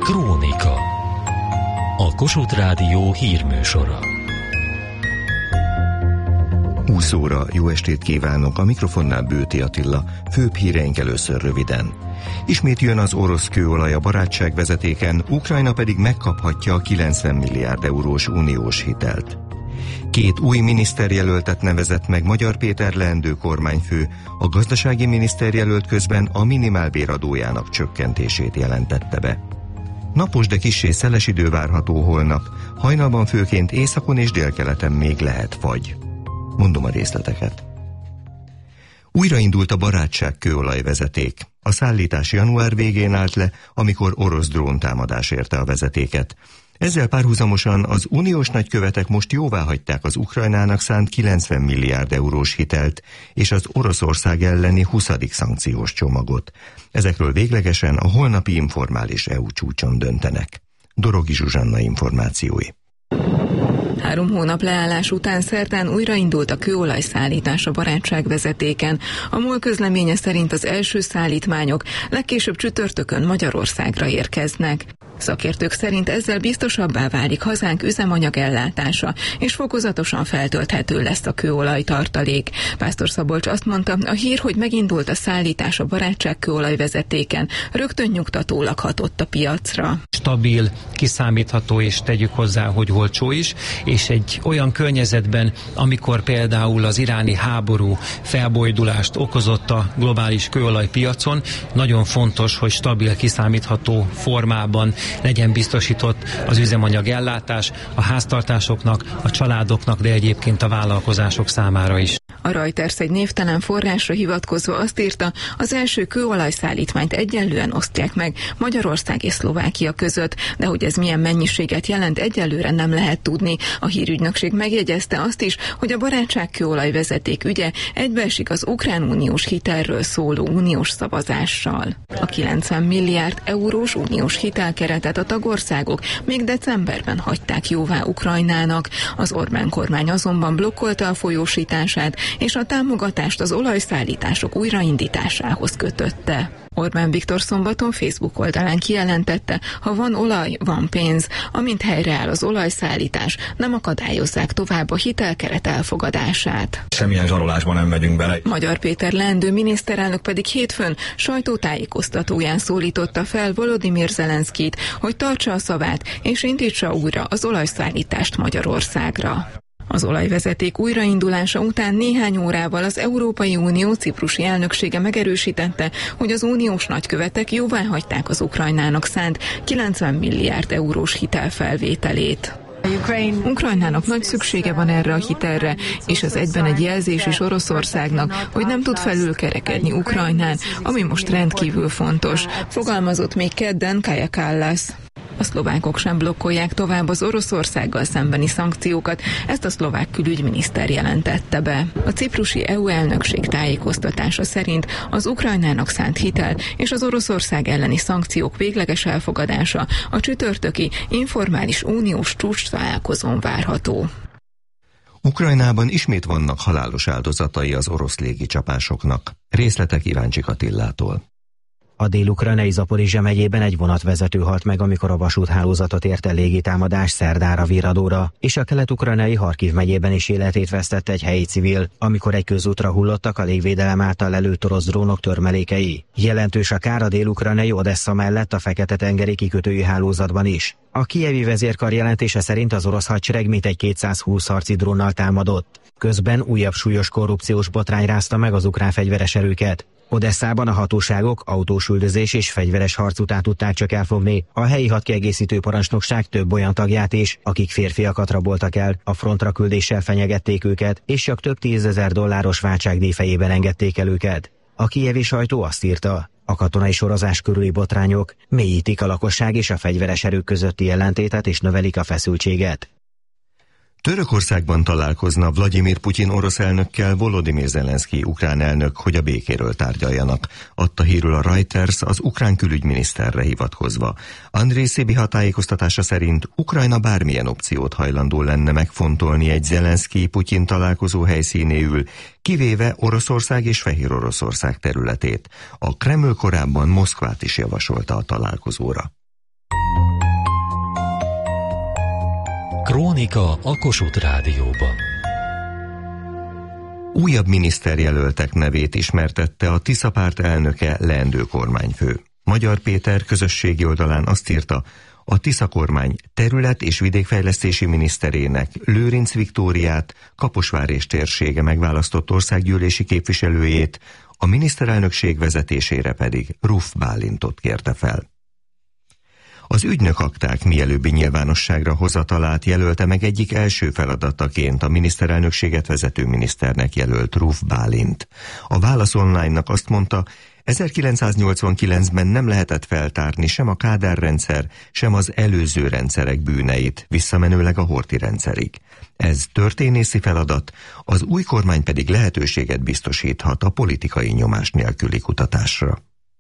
Krónika. A Kossuth Rádió hírműsora. 20 óra, jó estét kívánok, a mikrofonnál Bőti Attila, főbb híreink először röviden. Ismét jön az orosz kőolaj a barátságvezetéken, Ukrajna pedig megkaphatja a 90 milliárd eurós uniós hitelt. 2 új miniszterjelöltet nevezett meg Magyar Péter leendő kormányfő, a gazdasági miniszterjelölt közben a minimálbér adójának csökkentését jelentette be. Napos, de kissé szeles idő várható holnap, hajnalban főként északon és délkeleten még lehet fagy. Mondom a részleteket. Újraindult a barátság kőolajvezeték. A szállítás január végén állt le, amikor orosz dróntámadás érte a vezetéket. Ezzel párhuzamosan az uniós nagykövetek most jóváhagyták az Ukrajnának szánt 90 milliárd eurós hitelt és az Oroszország elleni 20. szankciós csomagot. Ezekről véglegesen a holnapi informális EU csúcson döntenek. Dorogi Zsuzsanna információi. 3 hónap leállás után szerdán újraindult a kőolajszállítás a barátságvezetéken. A MOL közleménye szerint az első szállítmányok legkésőbb csütörtökön Magyarországra érkeznek. Szakértők szerint ezzel biztosabbá válik hazánk üzemanyagellátása, és fokozatosan feltölthető lesz a kőolajtartalék. Pásztor Szabolcs azt mondta, a hír, hogy megindult a szállítás a barátság kőolajvezetéken, rögtön nyugtatólag hatott a piacra. Stabil, kiszámítható, és tegyük hozzá, hogy olcsó is, és egy olyan környezetben, amikor például az iráni háború felbojdulást okozott a globális kőolajpiacon, nagyon fontos, hogy stabil, kiszámítható formában legyen biztosított az üzemanyagellátás a háztartásoknak, a családoknak, de egyébként a vállalkozások számára is. A Reuters egy névtelen forrásra hivatkozva azt írta, az első kőolajszállítmányt egyenlően osztják meg Magyarország és Szlovákia között, de hogy ez milyen mennyiséget jelent, egyelőre nem lehet tudni. A hírügynökség megjegyezte azt is, hogy a barátság kőolajvezeték ügye egybeesik az ukrán uniós hitelről szóló uniós szavazással. A 90 milliárd eurós uniós hitelkeretet a tagországok még decemberben hagyták jóvá Ukrajnának. Az Orbán kormány azonban blokkolta a folyósítását, és a támogatást az olajszállítások újraindításához kötötte. Orbán Viktor szombaton Facebook oldalán kijelentette, ha van olaj, van pénz. Amint helyreáll az olajszállítás, nem akadályozzák tovább a hitelkeret elfogadását. Semmilyen zsarolásban nem megyünk bele. Magyar Péter leendő miniszterelnök pedig hétfőn sajtótájékoztatóján szólította fel Volodymyr Zelenszkijt, hogy tartsa a szavát és indítsa újra az olajszállítást Magyarországra. Az olajvezeték újraindulása után néhány órával az Európai Unió ciprusi elnöksége megerősítette, hogy az uniós nagykövetek jóváhagyták az Ukrajnának szánt 90 milliárd eurós hitelfelvételét. Ukrajnának nagy szüksége van erre a hitelre, és ez egyben egy jelzés is Oroszországnak, hogy nem tud felülkerekedni Ukrajnán, ami most rendkívül fontos, fogalmazott még kedden Kaja Kallas. A szlovákok sem blokkolják tovább az Oroszországgal szembeni szankciókat, ezt a szlovák külügyminiszter jelentette be. A ciprusi EU elnökség tájékoztatása szerint az Ukrajnának szánt hitel és az Oroszország elleni szankciók végleges elfogadása a csütörtöki informális uniós csúcs találkozón várható. Ukrajnában ismét vannak halálos áldozatai az orosz légicsapásoknak. Részletek Iváncsik Attillától. A dél-ukrajnai Zaporizsja megyében egy vonatvezető halt meg, amikor a vasúthálózatot érte légitámadás szerdára Viradóra, és a kelet-ukrajnai Harkiv megyében is életét vesztette egy helyi civil, amikor egy közútra hullottak a légvédelem által lelőtt orosz drónok törmelékei. Jelentős a kár a dél-ukrajnai Odessa mellett a Fekete-tengeri kikötői hálózatban is. A kijevi vezérkar jelentése szerint az orosz hadsereg mintegy 220 harci drónnal támadott. Közben újabb súlyos korrupciós botrány rázta meg az ukrán fegyveres erőket. Odesszában a hatóságok autós üldözés és fegyveres harc után tudták csak elfogni a helyi hadkiegészítő parancsnokság több olyan tagját is, akik férfiakat raboltak el, a frontra küldéssel fenyegették őket, és csak több $10,000 váltságdíj fejében engedték el őket. A kijevi sajtó azt írta, a katonai sorozás körüli botrányok mélyítik a lakosság és a fegyveres erők közötti ellentétet és növelik a feszültséget. Törökországban találkozna Vladimir Putyin orosz elnökkel Volodymyr Zelenszkij ukrán elnök, hogy a békéről tárgyaljanak, adta hírül a Reuters az ukrán külügyminiszterre hivatkozva. Andrej Szebiha tájékoztatása szerint Ukrajna bármilyen opciót hajlandó lenne megfontolni egy Zelenszkij-Putyin találkozó helyszínéül, kivéve Oroszország és Fehér Oroszország területét. A Kreml korábban Moszkvát is javasolta a találkozóra. Krónika a Kossuth Rádióban. Újabb miniszterjelöltek nevét ismertette a Tisza párt elnöke, leendő kormányfő. Magyar Péter közösségi oldalán azt írta, a Tisza kormány terület- és vidékfejlesztési miniszterének Lőrinc Viktóriát, Kaposvár és térsége megválasztott országgyűlési képviselőjét, a miniszterelnökség vezetésére pedig Ruff Bálintot kérte fel. Az ügynökakták mielőbbi nyilvánosságra hozatalát jelölte meg egyik első feladataként a miniszterelnökséget vezető miniszternek jelölt Ruff Bálint. A Válasz Online-nak azt mondta, 1989-ben nem lehetett feltárni sem a Kádár rendszer, sem az előző rendszerek bűneit, visszamenőleg a Horthy rendszerig. Ez történészi feladat, az új kormány pedig lehetőséget biztosíthat a politikai nyomás nélküli kutatásra.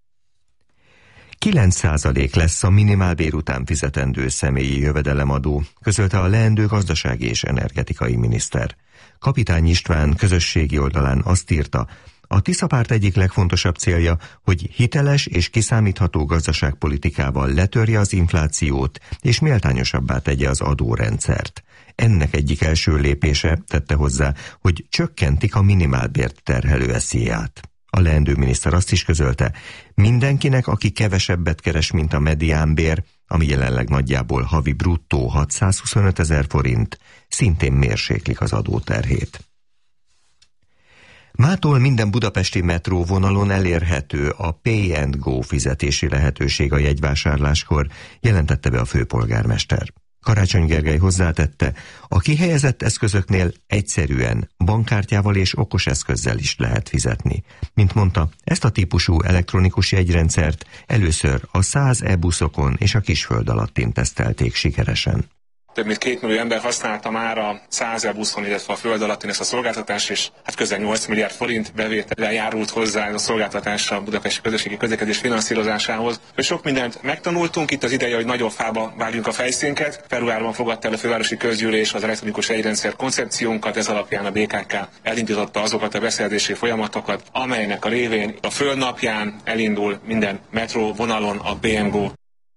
9% lesz a minimálbér után fizetendő személyi jövedelemadó, közölte a leendő gazdasági és energetikai miniszter. Kapitány István közösségi oldalán azt írta, a Tisza párt egyik legfontosabb célja, hogy hiteles és kiszámítható gazdaságpolitikával letörje az inflációt és méltányosabbá tegye az adórendszert. Ennek egyik első lépése, tette hozzá, hogy csökkentik a minimálbért terhelő SZIA-t. A leendő miniszter azt is közölte, mindenkinek, aki kevesebbet keres, mint a mediánbér, ami jelenleg nagyjából havi bruttó 625 000 forint, szintén mérséklik az adóterhét. Mától minden budapesti metró vonalon elérhető a Pay and Go fizetési lehetőség a jegyvásárláskor, jelentette be a főpolgármester. Karácsony Gergely hozzátette, a kihelyezett eszközöknél egyszerűen bankkártyával és okos eszközzel is lehet fizetni. Mint mondta, ezt a típusú elektronikus jegyrendszert először a 100 e-buszokon és a kisföld alattin tesztelték sikeresen. Több mint 2 millió ember használta már a 100 e-buszon, illetve a föld alattin ezt a szolgáltatást, és közel 8 milliárd forint bevétellel járult hozzá ez a szolgáltatás a budapesti közösségi közlekedés finanszírozásához. Sok mindent megtanultunk, itt az ideje, hogy nagyobb fába vágjunk a fejszénket. Februárban fogadta el a fővárosi közgyűlés az elektronikus jegyrendszer koncepciónkat, ez alapján a BKK elindította azokat a beszerzési folyamatokat, amelynek a révén a Föld napján elindul minden metró vonalon a BMGO.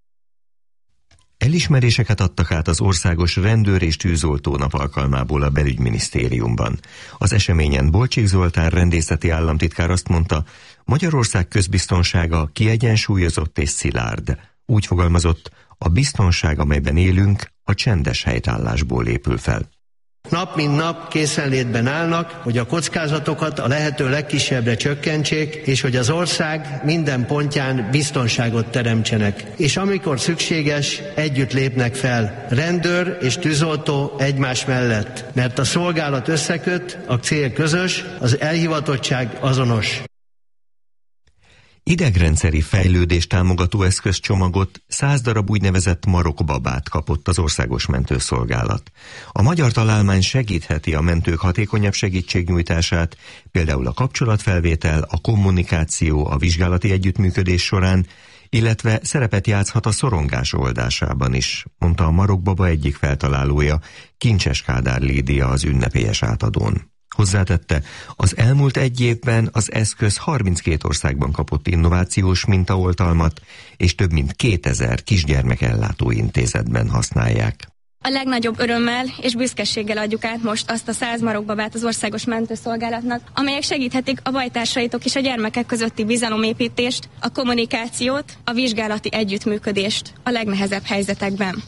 Elismeréseket adtak át az országos rendőr és tűzoltó nap alkalmából a belügyminisztériumban. Az eseményen Bolcsik Zoltán rendészeti államtitkár azt mondta, Magyarország közbiztonsága kiegyensúlyozott és szilárd. Úgy fogalmazott, a biztonság, amelyben élünk, a csendes helytállásból épül fel. Nap mint nap készenlétben állnak, hogy a kockázatokat a lehető legkisebbre csökkentsék, és hogy az ország minden pontján biztonságot teremtsenek. És amikor szükséges, együtt lépnek fel. Rendőr és tűzoltó egymás mellett, mert a szolgálat összeköt, a cél közös, az elhivatottság azonos. Idegrendszeri fejlődés támogató eszközcsomagot 100 darab úgynevezett marokkbabát kapott az Országos Mentőszolgálat. A magyar találmány segítheti a mentők hatékonyabb segítségnyújtását, például a kapcsolatfelvétel, a kommunikáció, a vizsgálati együttműködés során, illetve szerepet játszhat a szorongás oldásában is, mondta a marokkbaba egyik feltalálója, Kincses Kádár Lídia az ünnepélyes átadón. Hozzátette, az elmúlt egy évben az eszköz 32 országban kapott innovációs mintaoltalmat, és több mint 2000 kisgyermekellátó intézetben használják. A legnagyobb örömmel és büszkeséggel adjuk át most azt a 100 marokkbabát az Országos Mentőszolgálatnak, amelyek segíthetik a bajtársaitok és a gyermekek közötti bizalomépítést, a kommunikációt, a vizsgálati együttműködést a legnehezebb helyzetekben.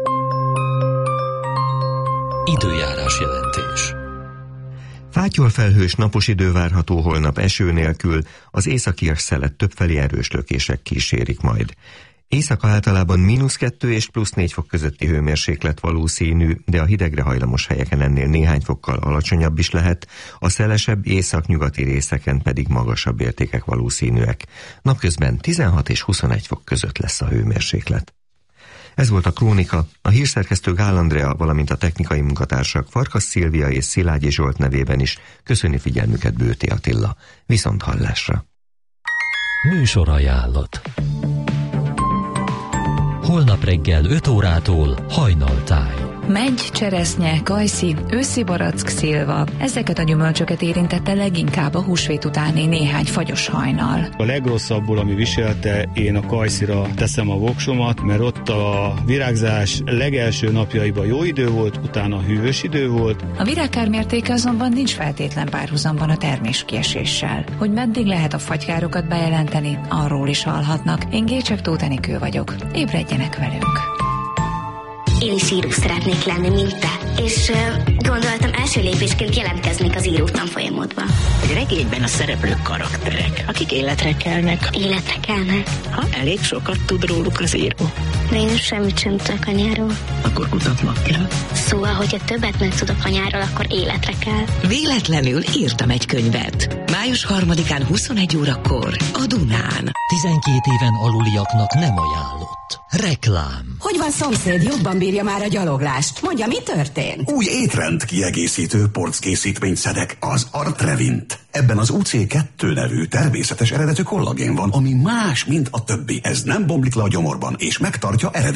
Időjárás jelentés. Fátyolfelhős napos idő várható holnap eső nélkül, az északi szelet többfelé erős lökések kísérik majd. Éjszaka általában -2 és +4 fok közötti hőmérséklet valószínű, de a hidegre hajlamos helyeken ennél néhány fokkal alacsonyabb is lehet, a szelesebb északnyugati részeken pedig magasabb értékek valószínűek. Napközben 16 és 21 fok között lesz a hőmérséklet. Ez volt a Krónika, a hírszerkesztő Gál Andrea, valamint a technikai munkatársak Farkas Szilvia és Szilágyi Zsolt nevében is köszöni figyelmüket Bőti Attila. Viszont hallásra! Műsorajánlat. Holnap reggel 5 órától Hajnaltáj. Megy, cseresznye, kajszi, őszi barack, szilva. Ezeket a gyümölcsöket érintette leginkább a húsvét utáni néhány fagyos hajnal. A legrosszabbul, ami viselte, én a kajszira teszem a voksomat, mert ott a virágzás legelső napjaiban jó idő volt, utána hűvös idő volt. A virágkár mértéke azonban nincs feltétlen párhuzamban a terméskieséssel. Hogy meddig lehet a fagykárokat bejelenteni, arról is hallhatnak. Én Gécsek Tóth Enikő vagyok. Ébredjenek velünk! Én is író szeretnék lenni, mint te. És gondoltam, első lépésként jelentkeznék az író tanfolyamodba. Egy regényben a szereplők karakterek, akik életre kelnek. Életre kelnek? Ha elég sokat tud róluk az író. De én semmit sem tudok anyáról. Akkor kutatnod kell. Szóval, hogyha többet megtudok anyáról, akkor életre kell. Véletlenül írtam egy könyvet. Május 3-án 21 órakor a Dunán. 12 éven aluliaknak nem ajánlott. Reklám. Hogy van, szomszéd, jobban bírja már a gyaloglást? Mondja, mi történt? Új étrend kiegészítő porckészítményt szedek, az Artrevint. Ebben az UC2 nevű természetes eredetű kollagén van, ami más, mint a többi. Ez nem bomlik le a gyomorban, és megtartja eredeti